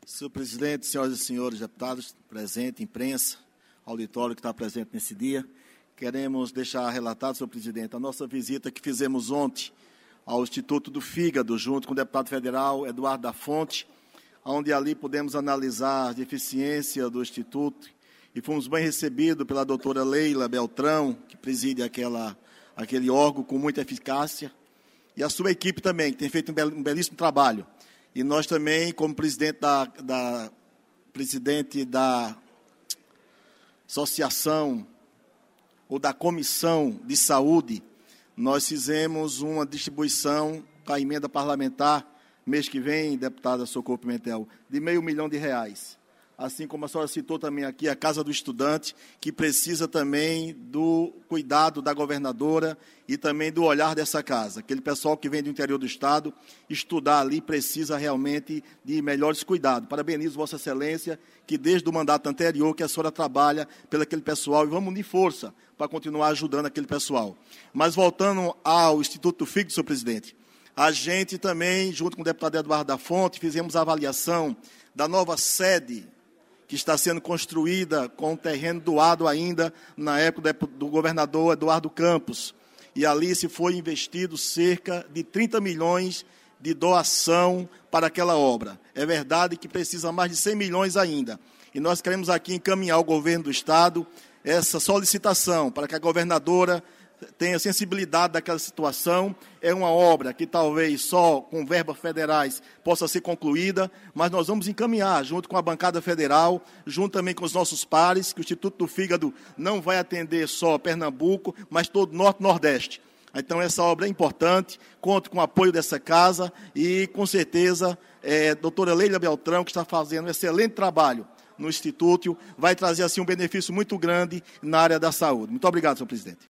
Senhor presidente, senhoras e senhores deputados, presente, imprensa, auditório que está presente nesse dia, queremos deixar relatado, senhor presidente, a nossa visita que fizemos ontem ao Instituto do Fígado, junto com o deputado federal Eduardo da Fonte, onde ali pudemos analisar a deficiência do Instituto e fomos bem recebidos pela doutora Leila Beltrão, que preside aquele órgão com muita eficácia, e a sua equipe também, que tem feito um belíssimo trabalho. E nós também, como presidente da associação ou da comissão de saúde, nós fizemos uma distribuição com a emenda parlamentar, mês que vem, deputada Socorro Pimentel, de R$500 mil. Assim como a senhora citou também aqui, a Casa do Estudante, que precisa também do cuidado da governadora e também do olhar dessa casa. Aquele pessoal que vem do interior do Estado, estudar ali precisa realmente de melhores cuidados. Parabenizo Vossa Excelência, que desde o mandato anterior que a senhora trabalha pelo aquele pessoal e vamos unir força para continuar ajudando aquele pessoal. Mas voltando ao Instituto do Fígado, senhor presidente, a gente também, junto com o deputado Eduardo da Fonte, fizemos a avaliação da nova sede que está sendo construída com um terreno doado ainda na época do governador Eduardo Campos. E ali se foi investido cerca de 30 milhões de doação para aquela obra. É verdade que precisa mais de 100 milhões ainda. E nós queremos aqui encaminhar ao governo do Estado essa solicitação para que a governadora tenha sensibilidade daquela situação. É uma obra que talvez só com verbas federais possa ser concluída, mas nós vamos encaminhar, junto com a bancada federal, junto também com os nossos pares, que o Instituto do Fígado não vai atender só Pernambuco, mas todo o Norte e Nordeste. Então, essa obra é importante, conto com o apoio dessa casa e, com certeza, a doutora Leila Beltrão, que está fazendo um excelente trabalho no Instituto, vai trazer assim um benefício muito grande na área da saúde. Muito obrigado, senhor presidente.